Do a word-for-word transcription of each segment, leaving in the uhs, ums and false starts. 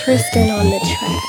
Tristan on the track.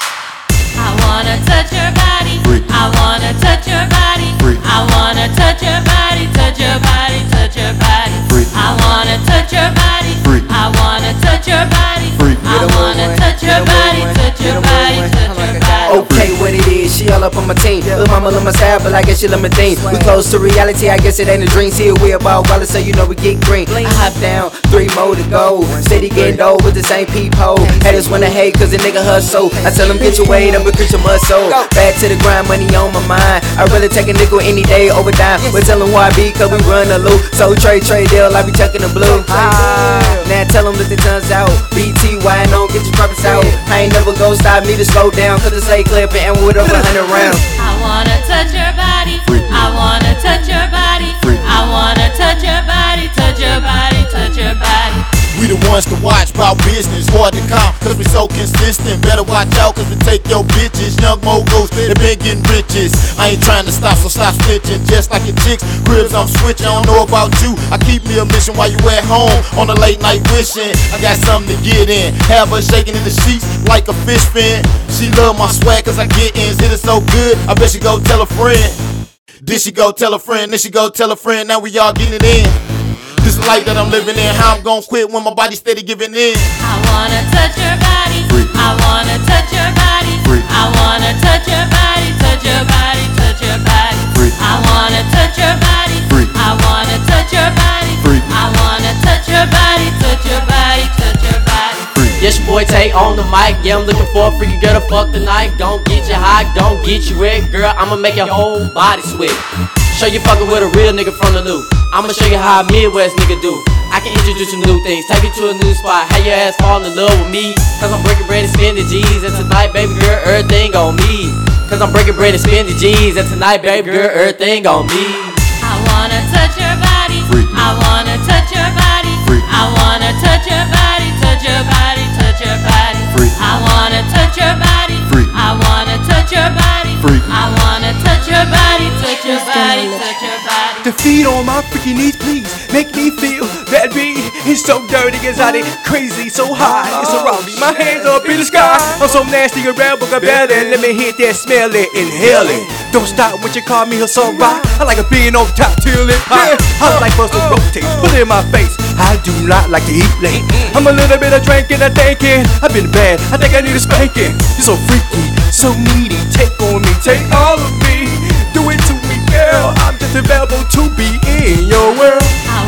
I wanna touch your body. Freak. I wanna touch your body. Freak. I wanna touch your body, touch your body, touch your body. Freak. I wanna touch your body. Freak. I wanna touch your body. Freak. I wanna touch your body, touch your body, touch your body. Okay, what it is, she all up on my team. Lil' mama love my style, but I guess she love my thing. We close to reality, I guess it ain't a dream. See it, we about Wallace, so you know we get green. I hop down, three more to go. Steady getting old with the same peephole. Haters wanna hate cause the nigga hustle. I tell them get your weight up, increase your muscle. Back to the grind, money on my mind. I really take a nickel any day over dime. But tell them who I be, cause we run the loop. So trade, trade deal, I be tucking the blue. Ah, now tell them let the tongues out. B T Y, no, get your purpose out. I ain't never gon' stop me to slow down, cause it's like clipping and with over a hundred rounds. I wanna touch your body. Freak. I wanna touch your body. Freak. I wanna touch your body, touch your body, touch your body. We the ones to watch about business, hard to count, cause we so consistent. Better watch out, cause we take your bitches. Young moguls, they been getting riches. I ain't trying to stop, so stop snitching. Just like your chicks, cribs I'm switching. I don't know about you, I keep me a mission while you at home on a late night wishing. I got something to get in, have her shaking in the sheets like a fish fin. She love my swag cause I get ins, hit it so good, I bet she go tell a friend. Did she go tell a friend, then she go tell a friend, now we all getting it in. This is life that I'm living in, how I'm gon' quit when my body steady giving in. I wanna touch your body. Freak. I wanna touch your body. Freak. I wanna touch your body, touch your body, touch your body. Freak. I wanna touch your body. Freak. I wanna touch your body. Freak. I wanna touch your body, touch your body, touch your body. Yes, your boy Tay on the mic. Yeah, I'm looking for a freaky girl to fuck tonight. Don't get you high, don't get you wet. Girl, I'ma make your whole body sweat. Show you fucking with a real nigga from the loop. I'ma show you how a Midwest nigga do. I can introduce you to new things, take you to a new spot. Have your ass fall in love with me. Cause I'm breaking bread and spending G's. And tonight, baby girl, everything on me. Cause I'm breaking bread and spending G's. And tonight, baby girl, everything on me. I wanna touch your body. Freak. I wanna touch your body. Freak. I wanna touch your body, touch your body, touch your body. Freak. I wanna touch your body. Freak. I wanna touch your body. Freak. I wanna touch your body, touch your body, touch your body. To feed on my freaky needs, please make me feel that beat is so dirty, exotic, crazy, so high, it's so rowdy. My hands up in the sky, I'm so nasty, around, but belly. Let me hit that, smell it, inhale it. Don't stop when you call me a sunrise. I like a being on top till it hot. I like for to rotate, put it in my face. I do not like to eat late. I'm a little bit of drinking, I thinking I've been bad. I think I need a spanking. You're so freaky, so needy. Take on me, take all of me. Do it to me, girl. I'm just available to be in your world. I